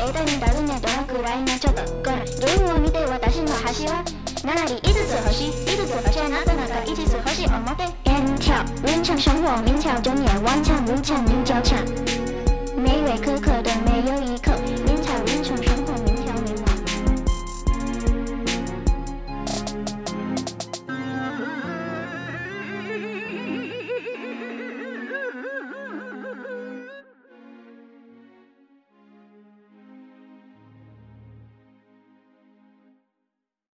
枝に立つねどのくらいのちょっとこの弦を見て私の箸は哪里5つ星5つ星などなど5つ星表远眺人生生活明巧睁眼望墙无墙绿交叉美味可口的没有一口明巧人生